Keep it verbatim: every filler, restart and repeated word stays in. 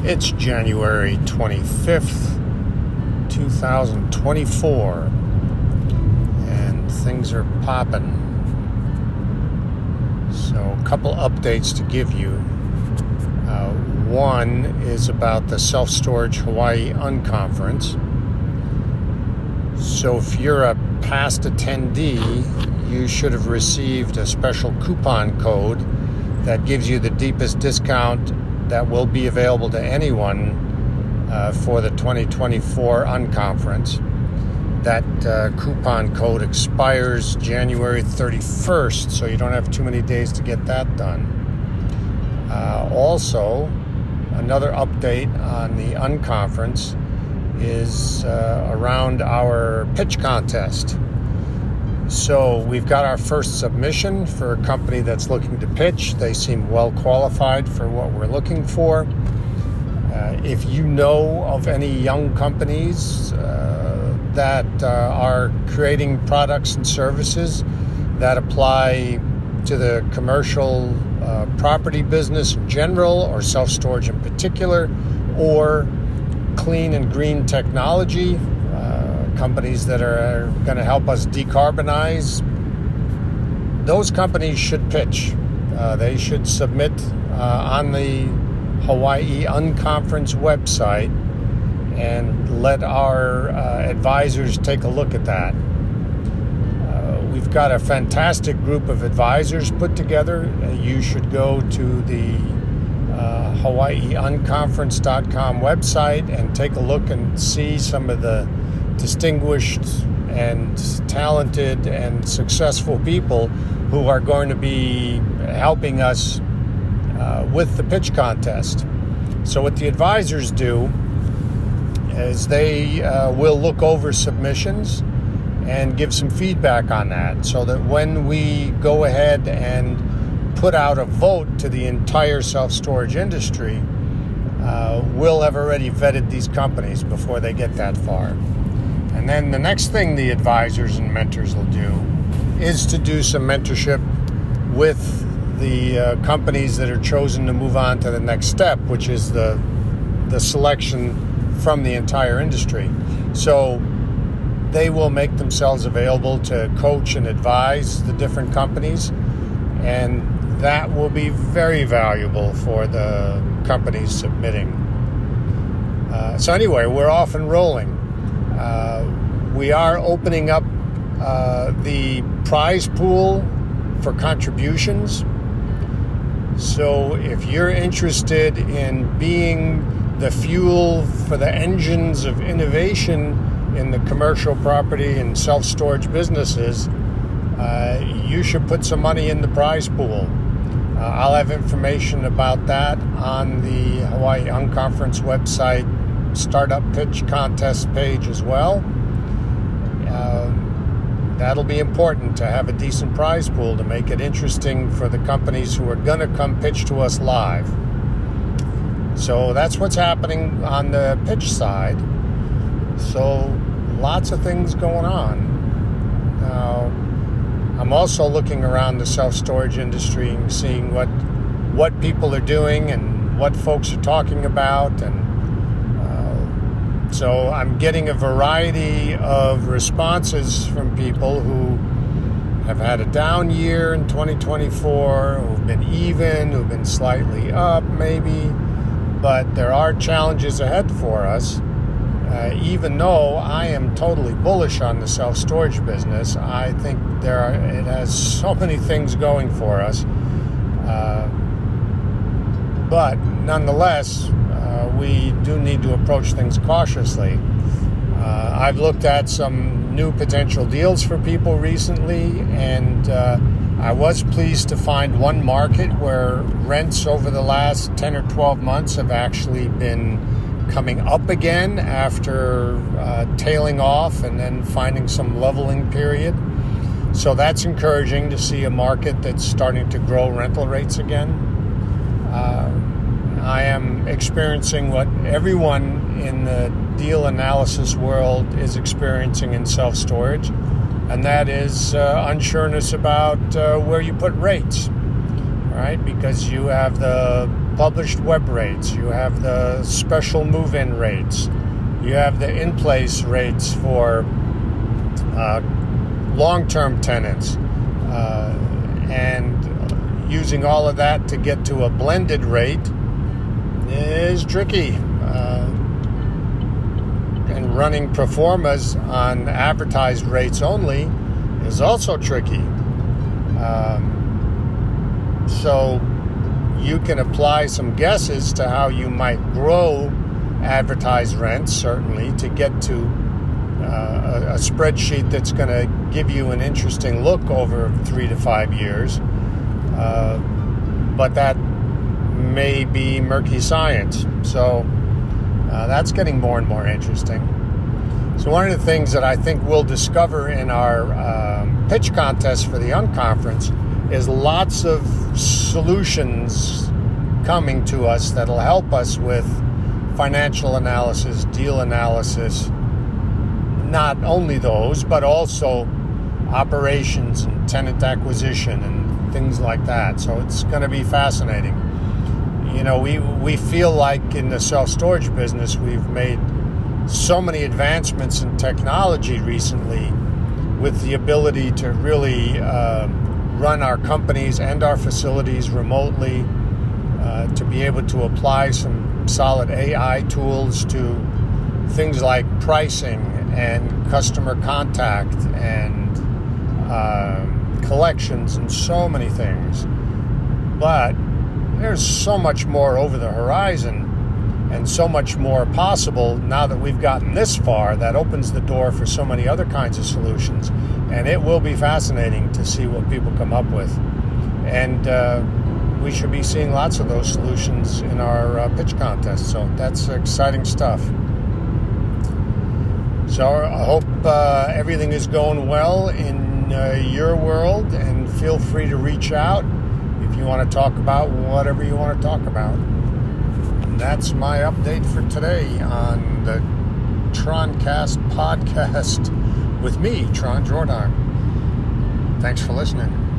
It's January twenty-fifth, two thousand twenty-four, and things are popping. So, a couple updates to give you. Uh, one is about the Self Storage Hawaii Unconference. So, if you're a past attendee, you should have received a special coupon code that gives you the deepest discount that will be available to anyone uh, for the twenty twenty-four Unconference. That uh, coupon code expires January thirty-first, so you don't have too many days to get that done. Uh, also, another update on the Unconference is uh, around our pitch contest. So we've got our first submission for a company that's looking to pitch. They seem well qualified for what we're looking for. Uh, if you know of any young companies uh, that uh, are creating products and services that apply to the commercial uh, property business in general, or self-storage in particular, or clean and green technology, companies that are going to help us decarbonize, those companies should pitch. Uh, they should submit uh, on the Hawaii Unconference website and let our uh, advisors take a look at that. Uh, we've got a fantastic group of advisors put together. Uh, you should go to the uh, Hawaii Unconference dot com website and take a look and see some of the distinguished and talented and successful people who are going to be helping us uh, with the pitch contest. So what the advisors do is they uh, will look over submissions and give some feedback on that, so that when we go ahead and put out a vote to the entire self-storage industry, uh, we'll have already vetted these companies before they get that far. And then the next thing the advisors and mentors will do is to do some mentorship with the uh, companies that are chosen to move on to the next step, which is the the selection from the entire industry. So they will make themselves available to coach and advise the different companies, and that will be very valuable for the companies submitting. Uh, so anyway, we're off and rolling. Uh, we are opening up uh, the prize pool for contributions. So if you're interested in being the fuel for the engines of innovation in the commercial property and self-storage businesses, uh, you should put some money in the prize pool. Uh, I'll have information about that on the Hawaii Unconference website Startup Pitch Contest page as well. Uh, that'll be important to have a decent prize pool to make it interesting for the companies who are going to come pitch to us live. So that's what's happening on the pitch side. So lots of things going on. Now, I'm also looking around the self-storage industry and seeing what what people are doing and what folks are talking about, and so I'm getting a variety of responses from people who have had a down year in twenty twenty-four, who've been even, who've been slightly up maybe, but there are challenges ahead for us. Uh, even though I am totally bullish on the self-storage business, I think there are, it has so many things going for us. Uh, but nonetheless, Uh, we do need to approach things cautiously. Uh, I've looked at some new potential deals for people recently, and uh, I was pleased to find one market where rents over the last ten or twelve months have actually been coming up again after uh, tailing off and then finding some leveling period. So that's encouraging to see a market that's starting to grow rental rates again. Uh, I am experiencing what everyone in the deal analysis world is experiencing in self-storage, and that is uh, unsureness about uh, where you put rates, right? Because you have the published web rates, you have the special move-in rates, you have the in-place rates for uh, long-term tenants, uh, and using all of that to get to a blended rate is tricky. Uh, and running pro formas on advertised rates only is also tricky. Um, so you can apply some guesses to how you might grow advertised rents, certainly, to get to uh, a, a spreadsheet that's going to give you an interesting look over three to five years. Uh, but that may be murky science. So uh, that's getting more and more interesting. So one of the things that I think we'll discover in our um, pitch contest for the Unconference is lots of solutions coming to us that'll help us with financial analysis, deal analysis, not only those, but also operations and tenant acquisition and things like that. So it's going to be fascinating. You know, we, we feel like in the self-storage business, we've made so many advancements in technology recently with the ability to really uh, run our companies and our facilities remotely, uh, to be able to apply some solid A I tools to things like pricing and customer contact and uh, collections and so many things. But there's so much more over the horizon and so much more possible now that we've gotten this far. That opens the door for so many other kinds of solutions, and it will be fascinating to see what people come up with. And uh, we should be seeing lots of those solutions in our uh, pitch contest, so that's exciting stuff. So I hope uh, everything is going well in uh, your world, and feel free to reach out if you want to talk about whatever you want to talk about. And that's my update for today on the Troncast podcast with me, Tron Jordan. Thanks for listening.